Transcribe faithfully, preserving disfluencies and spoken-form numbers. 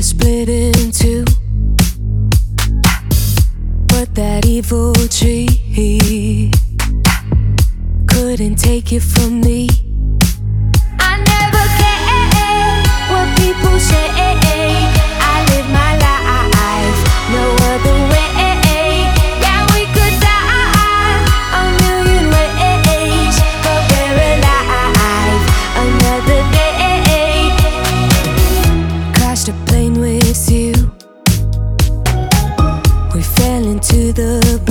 have split in two, but that evil tree couldn't take you from me. I never care what people say. I live my life no other way. Yeah, we could die a million ways, but we're alive another day. Crashed a plane with you. We fell into the